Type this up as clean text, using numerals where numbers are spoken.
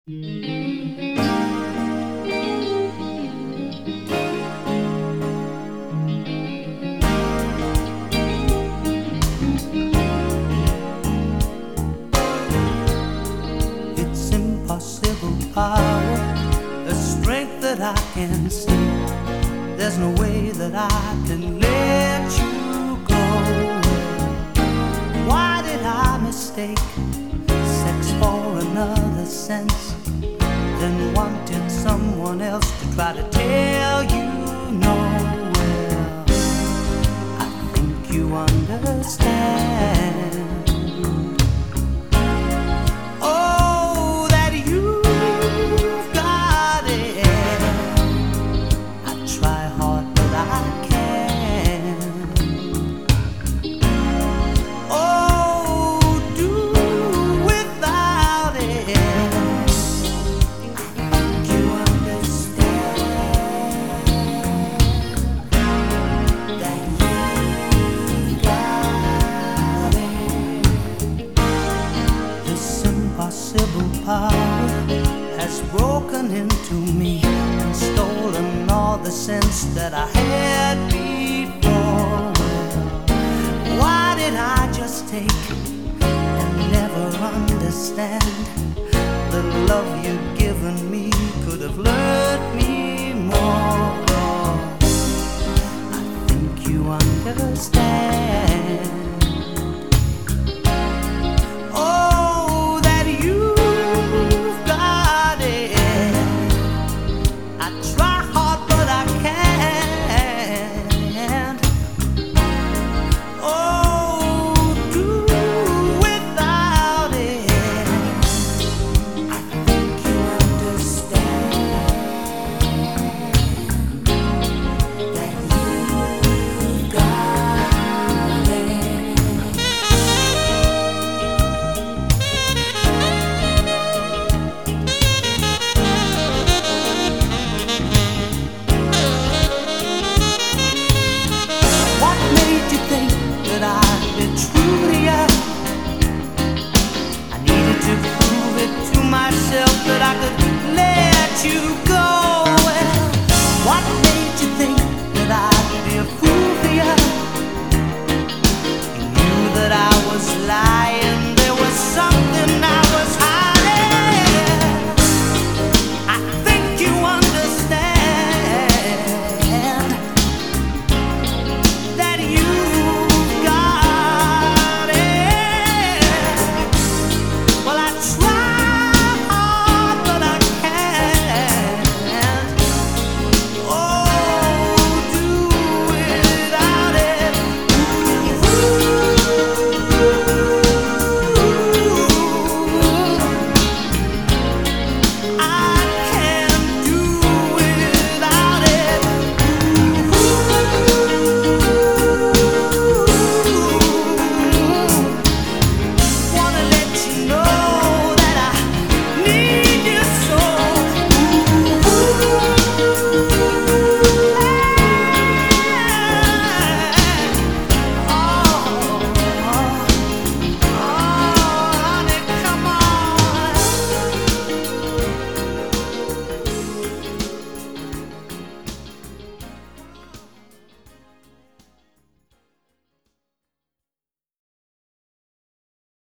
It's impossible power, a strength that I can see. There's no way that I can let you go. Why did I mistake sex for another sense, then wanted someone else to try to tell you no? Well, I think you understand. Oh, that you've got it. I try hard, but I can't. Oh, do without it. You understand that you've got it. This impossible power has broken into me and stolen all the sense that I had before. Why did I just take and never understand? The love you've given me could have learned me more. I think you understand. Oh, that you've got it. I try hard, but I can't. Oh, do without it. I think you understand that you've got it. What made you think that I'd be true to you? I needed to prove it to myself that I could let you